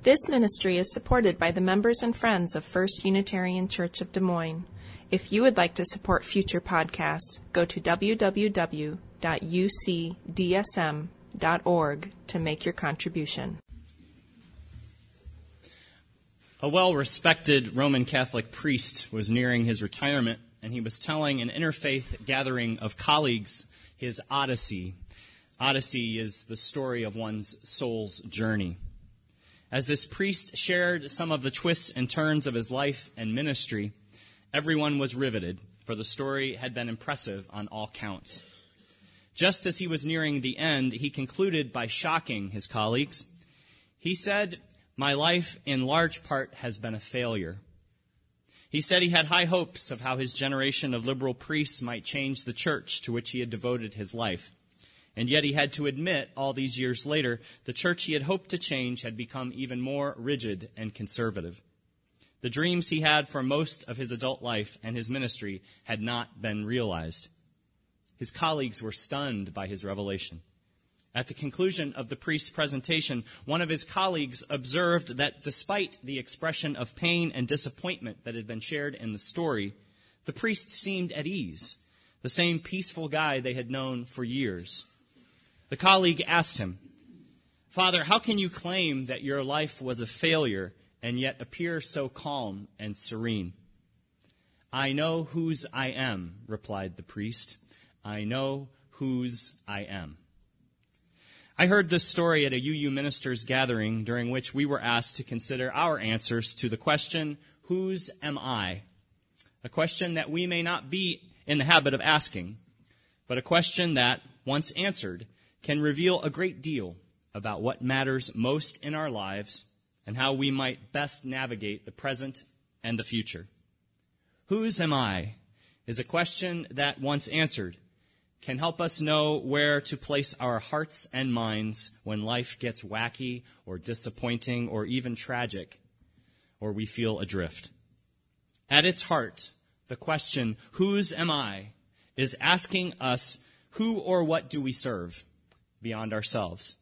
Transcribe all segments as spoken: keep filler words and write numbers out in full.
This ministry is supported by the members and friends of First Unitarian Church of Des Moines. If you would like to support future podcasts, go to w w w dot u c d s m dot org to make your contribution. A well-respected Roman Catholic priest was nearing his retirement, and he was telling an interfaith gathering of colleagues his odyssey. Odyssey is the story of one's soul's journey. As this priest shared some of the twists and turns of his life and ministry, everyone was riveted, for the story had been impressive on all counts. Just as he was nearing the end, he concluded by shocking his colleagues. He said, "My life in large part has been a failure." He said he had high hopes of how his generation of liberal priests might change the church to which he had devoted his life. And yet he had to admit, all these years later, the church he had hoped to change had become even more rigid and conservative. The dreams he had for most of his adult life and his ministry had not been realized. His colleagues were stunned by his revelation. At the conclusion of the priest's presentation, one of his colleagues observed that despite the expression of pain and disappointment that had been shared in the story, the priest seemed at ease, the same peaceful guy they had known for years. The colleague asked him, "Father, how can you claim that your life was a failure and yet appear so calm and serene?" "I know whose I am," replied the priest. "I know whose I am." I heard this story at a U U ministers gathering during which we were asked to consider our answers to the question, "Whose am I?" A question that we may not be in the habit of asking, but a question that, once answered, can reveal a great deal about what matters most in our lives and how we might best navigate the present and the future. Whose am I is a question that, once answered, can help us know where to place our hearts and minds when life gets wacky or disappointing or even tragic, or we feel adrift. At its heart, the question, "Whose am I?" is asking us, who or what do we serve beyond ourselves?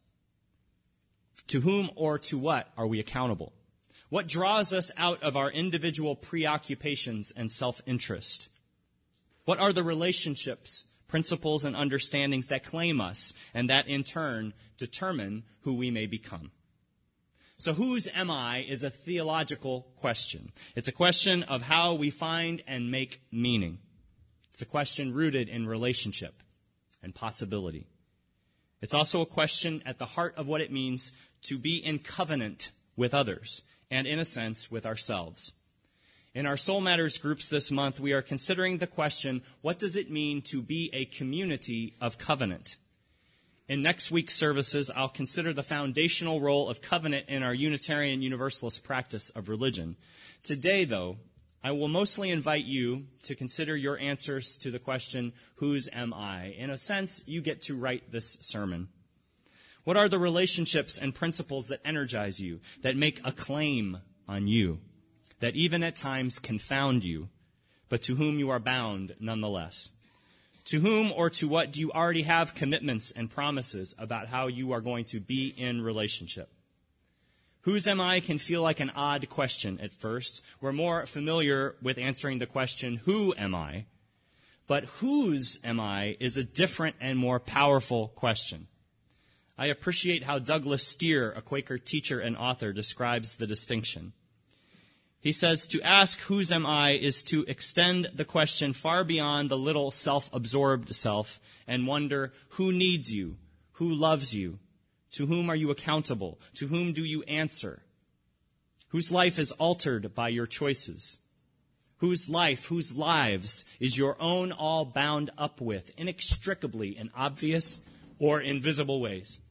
To whom or to what are we accountable? What draws us out of our individual preoccupations and self-interest? What are the relationships, principles, and understandings that claim us and that in turn determine who we may become? So whose am I is a theological question. It's a question of how we find and make meaning. It's a question rooted in relationship and possibility. It's also a question at the heart of what it means to be in covenant with others and, in a sense, with ourselves. In our Soul Matters groups this month, we are considering the question, what does it mean to be a community of covenant? In next week's services, I'll consider the foundational role of covenant in our Unitarian Universalist practice of religion. Today, though, I will mostly invite you to consider your answers to the question, whose am I? In a sense, you get to write this sermon. What are the relationships and principles that energize you, that make a claim on you, that even at times confound you, but to whom you are bound nonetheless? To whom or to what do you already have commitments and promises about how you are going to be in relationship? Whose am I can feel like an odd question at first. We're more familiar with answering the question, who am I? But whose am I is a different and more powerful question. I appreciate how Douglas Steere, a Quaker teacher and author, describes the distinction. He says, to ask whose am I is to extend the question far beyond the little self-absorbed self and wonder who needs you, who loves you, to whom are you accountable, to whom do you answer, whose life is altered by your choices, whose life, whose lives is your own all bound up with inextricably in obvious or invisible ways.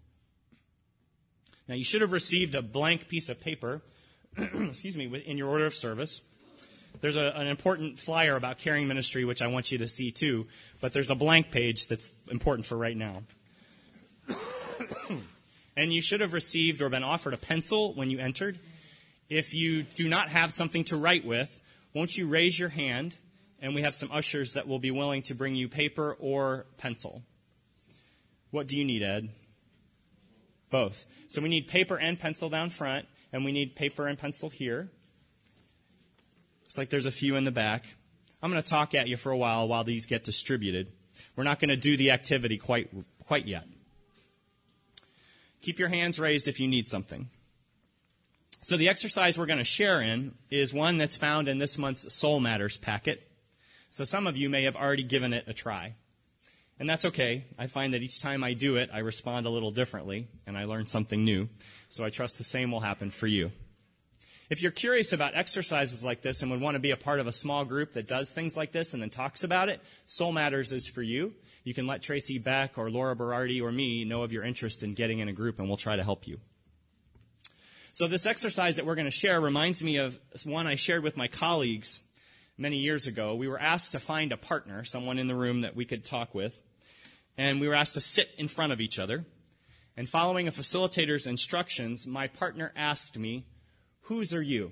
Now, you should have received a blank piece of paper excuse me, in your order of service. There's a, an important flyer about caring ministry, which I want you to see too, but there's a blank page that's important for right now. And you should have received or been offered a pencil when you entered. If you do not have something to write with, won't you raise your hand, and we have some ushers that will be willing to bring you paper or pencil. What do you need, Ed? Both. So we need paper and pencil down front. And we need paper and pencil here. Looks like there's a few in the back. I'm going to talk at you for a while while these get distributed. We're not going to do the activity quite, quite yet. Keep your hands raised if you need something. So the exercise we're going to share in is one that's found in this month's Soul Matters packet. So some of you may have already given it a try. And that's okay. I find that each time I do it, I respond a little differently, and I learn something new. So I trust the same will happen for you. If you're curious about exercises like this and would want to be a part of a small group that does things like this and then talks about it, Soul Matters is for you. You can let Tracy Beck or Laura Berardi or me know of your interest in getting in a group, and we'll try to help you. So this exercise that we're going to share reminds me of one I shared with my colleagues many years ago. We were asked to find a partner, someone in the room that we could talk with, and we were asked to sit in front of each other. And following a facilitator's instructions, my partner asked me, "Whose are you?"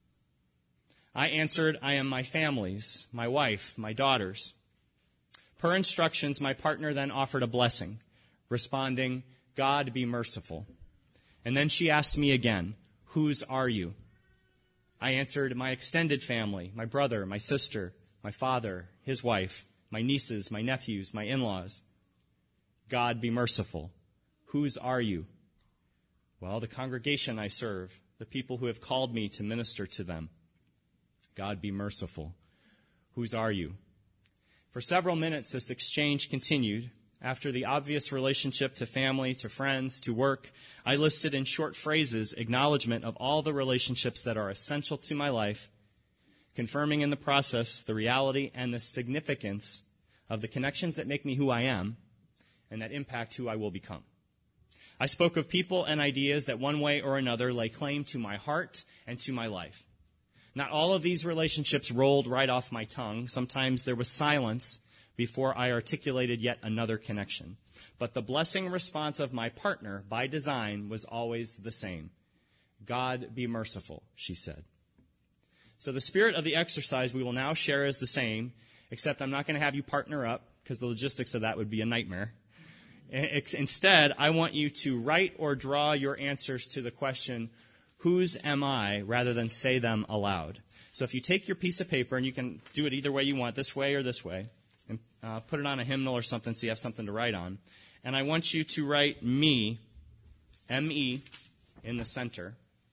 I answered, "I am my family's, my wife, my daughter's." Per instructions, my partner then offered a blessing, responding, "God be merciful." And then she asked me again, "Whose are you?" I answered, "My extended family, my brother, my sister, my father, his wife, my nieces, my nephews, my in-laws." "God be merciful. Whose are you?" "Well, the congregation I serve, the people who have called me to minister to them." "God be merciful. Whose are you?" For several minutes, this exchange continued. After the obvious relationship to family, to friends, to work, I listed in short phrases acknowledgement of all the relationships that are essential to my life, confirming in the process the reality and the significance of the connections that make me who I am and that impact who I will become. I spoke of people and ideas that one way or another lay claim to my heart and to my life. Not all of these relationships rolled right off my tongue. Sometimes there was silence before I articulated yet another connection. But the blessing response of my partner, by design, was always the same. "God be merciful," she said. So the spirit of the exercise we will now share is the same, except I'm not going to have you partner up, because the logistics of that would be a nightmare. Instead, I want you to write or draw your answers to the question, "Whose am I?" rather than say them aloud. So if you take your piece of paper, and you can do it either way you want, this way or this way, and uh, put it on a hymnal or something so you have something to write on. And I want you to write me, M E, in the center.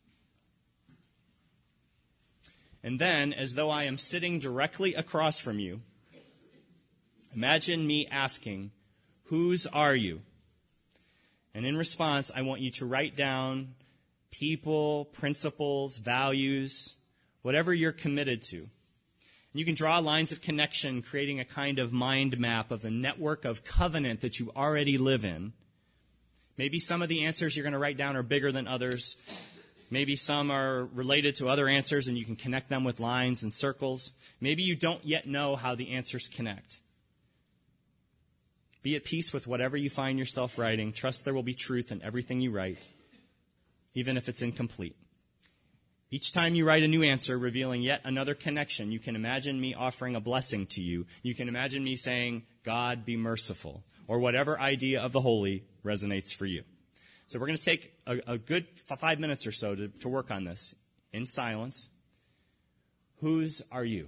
And then, as though I am sitting directly across from you, imagine me asking, "Whose are you?" And in response, I want you to write down people, principles, values, whatever you're committed to. And you can draw lines of connection, creating a kind of mind map of the network of covenant that you already live in. Maybe some of the answers you're going to write down are bigger than others. Maybe some are related to other answers and you can connect them with lines and circles. Maybe you don't yet know how the answers connect. Be at peace with whatever you find yourself writing. Trust there will be truth in everything you write, even if it's incomplete. Each time you write a new answer revealing yet another connection, you can imagine me offering a blessing to you. You can imagine me saying, "God be merciful," or whatever idea of the holy resonates for you. So we're going to take a, a good five minutes or so to, to work on this in silence. Whose are you?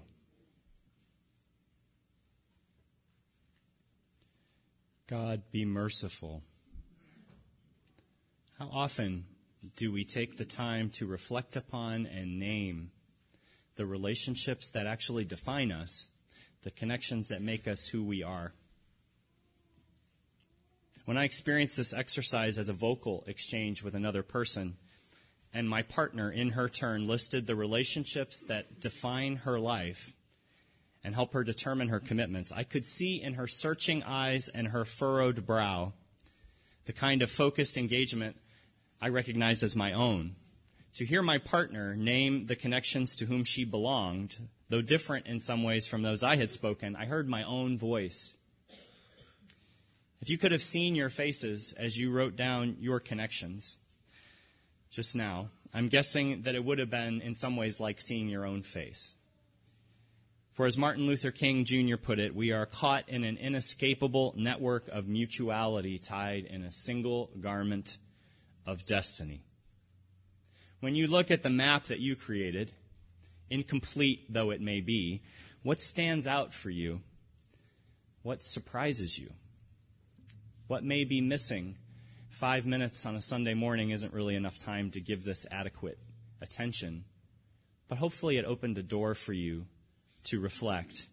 God be merciful. How often do we take the time to reflect upon and name the relationships that actually define us, the connections that make us who we are? When I experienced this exercise as a vocal exchange with another person, and my partner, in her turn, listed the relationships that define her life and help her determine her commitments, I could see in her searching eyes and her furrowed brow the kind of focused engagement I recognized as my own. To hear my partner name the connections to whom she belonged, though different in some ways from those I had spoken, I heard my own voice. If you could have seen your faces as you wrote down your connections just now, I'm guessing that it would have been in some ways like seeing your own face. For as Martin Luther King Junior put it, we are caught in an inescapable network of mutuality tied in a single garment of destiny. When you look at the map that you created, incomplete though it may be, what stands out for you? What surprises you? What may be missing? Five minutes on a Sunday morning isn't really enough time to give this adequate attention, but hopefully it opened a door for you to reflect.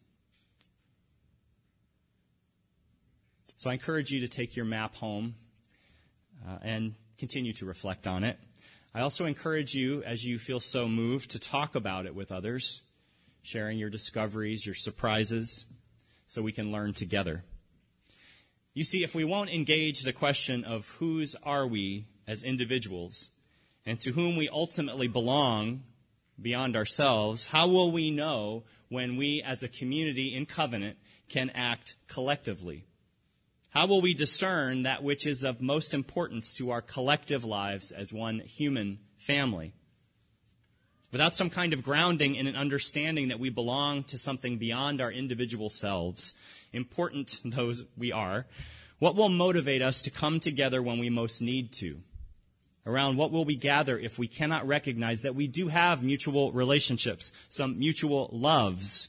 So I encourage you to take your map home uh, and continue to reflect on it. I also encourage you, as you feel so moved, to talk about it with others, sharing your discoveries, your surprises, so we can learn together. You see, if we won't engage the question of whose are we as individuals and to whom we ultimately belong beyond ourselves, how will we know when we as a community in covenant can act collectively? How will we discern that which is of most importance to our collective lives as one human family? Without some kind of grounding in an understanding that we belong to something beyond our individual selves, important though we are, what will motivate us to come together when we most need to? Around what will we gather if we cannot recognize that we do have mutual relationships, some mutual loves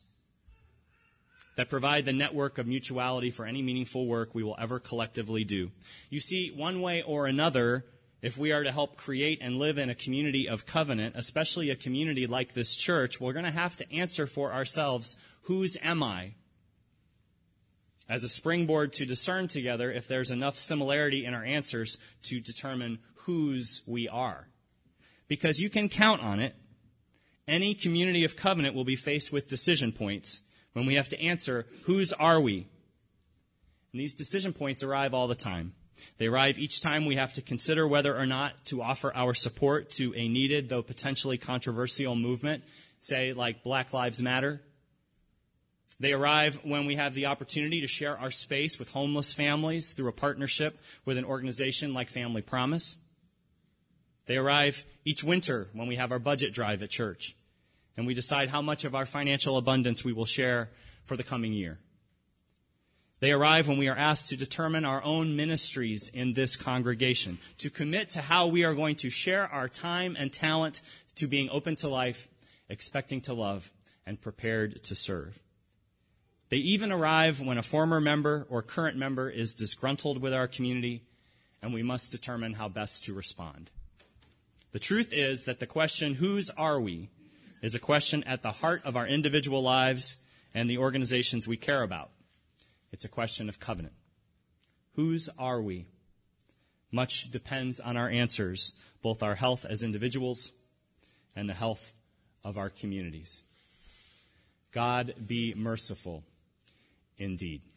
that provide the network of mutuality for any meaningful work we will ever collectively do? You see, one way or another, if we are to help create and live in a community of covenant, especially a community like this church, we're going to have to answer for ourselves, whose am I? As a springboard to discern together if there's enough similarity in our answers to determine whose we are. Because you can count on it, any community of covenant will be faced with decision points when we have to answer, whose are we? And these decision points arrive all the time. They arrive each time we have to consider whether or not to offer our support to a needed, though potentially controversial movement, say like Black Lives Matter. They arrive when we have the opportunity to share our space with homeless families through a partnership with an organization like Family Promise. They arrive each winter when we have our budget drive at church and we decide how much of our financial abundance we will share for the coming year. They arrive when we are asked to determine our own ministries in this congregation, to commit to how we are going to share our time and talent to being open to life, expecting to love, and prepared to serve. They even arrive when a former member or current member is disgruntled with our community, and we must determine how best to respond. The truth is that the question, whose are we, is a question at the heart of our individual lives and the organizations we care about. It's a question of covenant. Whose are we? Much depends on our answers, both our health as individuals and the health of our communities. God be merciful indeed.